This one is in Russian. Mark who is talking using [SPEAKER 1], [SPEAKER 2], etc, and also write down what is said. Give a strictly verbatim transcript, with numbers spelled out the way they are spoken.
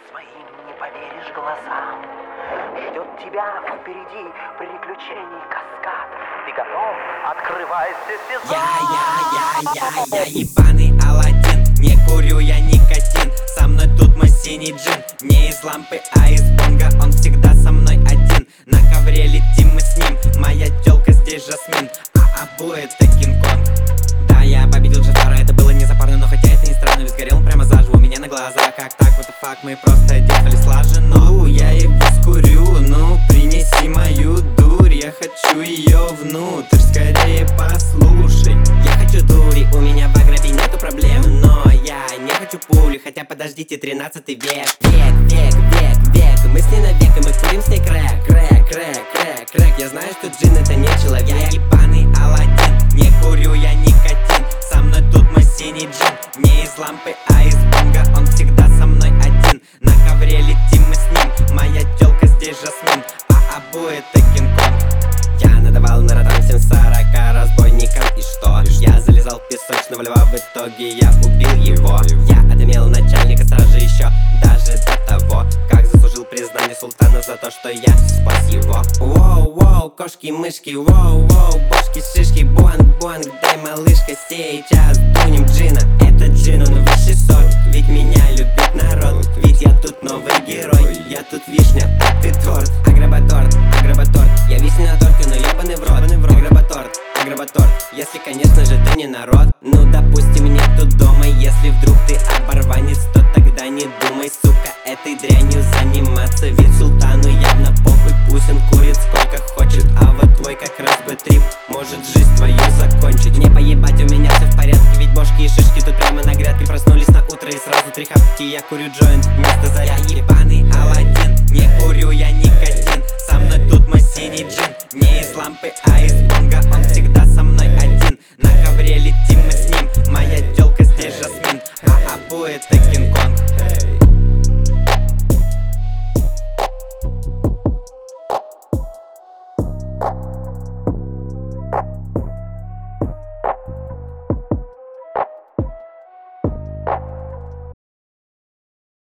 [SPEAKER 1] своим не поверишь глазам. Ждет тебя впереди приключений каскад. Ты готов? Открывайся сезон.
[SPEAKER 2] Я, я, я, я, я ебаный Аладдин. Не курю я никотин. Со мной тут мой синий джин. Не из лампы, а из бонга. Он всегда со мной один. На ковре летим мы с ним. Моя тёлка здесь Жасмин, а Абу это Кинг-Конг. Да, я победил Джафара, это было не запарно. Но хотя это не странно, ведь сгорел он прямо заживо у меня на глазах. Как так, what the fuck, мы просто действовали слаженно. Я его скурю, ну принеси мою дурь. Я хочу ее внутрь, скорее послушай. Я хочу дури, у меня в агробе нету проблем. Но я не хочу пули, хотя подождите, тринадцатый век. Век, век, век, век, мы с ней навек, и мы курим с ней крэк. Крэк, крэк, крэк, крэк, я знаю, что джин это не человек. Я ебаный Аладдин, не курю я никотин. Со мной тут мой синий джин. Не из лампы, а из бонга. Он всегда со мной один. На ковре летим мы с ним. Моя тёлка здесь Жасмин, а Абу это Кинг-Конг. Я надавал на ротан всем сорока разбойникам. И что? Я залезал в песочного льва, в итоге я убил его. Я отымел начальника стражи еще даже до того, как заслужил признание султана за то, что я спас его. Воу-воу, кошки-мышки, воу-воу, бошки-шишки, буанг-буанг, дай, малышка, сейчас дунем джина. Этот джин, он высший сорт, ведь меня любит народ. Ведь я тут новый герой, я тут вишня, а ты торт. Агробаторт, агробаторт, я вишня на торте, но ебаный в рот. Агробаторт, агробаторт, если, конечно же, ты не народ. Ну, допустим, нету дома, если вдруг ты оборванец, то тогда не думай, сука, этой дрянью заниматься. Ведь султану явно похуй, пусть он курит сколько хочет. А вот твой как раз бы трип может жизнь твою закончить. Не поебать, у меня все в порядке, ведь бошки и шишки тут прямо на грядке. Проснулись на утро и сразу три хапки. Я курю джойнт вместо зарядки. Я ебаный Аладдин, не курю я никотин. Со мной тут мой синий джин. Не из лампы, а из